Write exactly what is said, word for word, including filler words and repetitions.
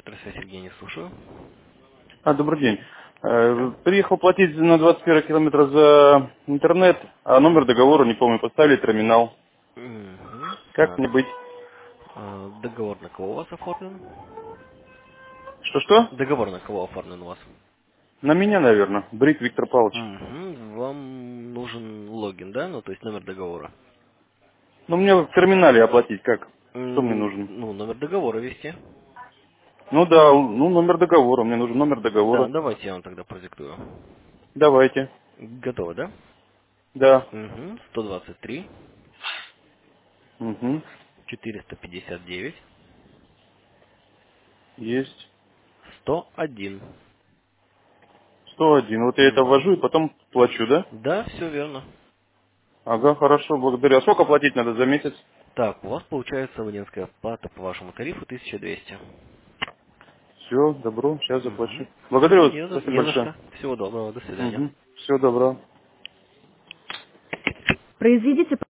Электросе Сергей, не слушаю. А, добрый день. Э, Приехал платить на двадцать первый километра за интернет, а номер договора, не помню, поставили терминал. Мгм. Как Так. мне быть? А, Договор на кого у вас оформлен? Что-что? Договор на кого оформлен у вас? На меня, наверное. Брик Виктор Павлович. Мгм. Вам нужен логин, да? Ну, то есть номер договора. Ну, мне в терминале оплатить как? Что мне М, нужно? Ну, номер договора ввести. Ну да, ну номер договора. Мне нужен номер Да, договора. давайте я вам тогда продиктую. Давайте. Готово, да? Да. Угу. сто двадцать три, Угу. четыреста пятьдесят девять, Есть. сто один. сто один. Вот я это Угу. ввожу и потом плачу, да? Да, все верно. Ага, хорошо, благодарю. А сколько платить надо за месяц? Так, у вас получается абонентская плата по вашему тарифу тысяча двести. Все, добро, сейчас заплачу. Угу. Благодарю вас, Не, за- спасибо не за большое. что. Всего доброго, до свидания. Угу. Всего доброго. Произведите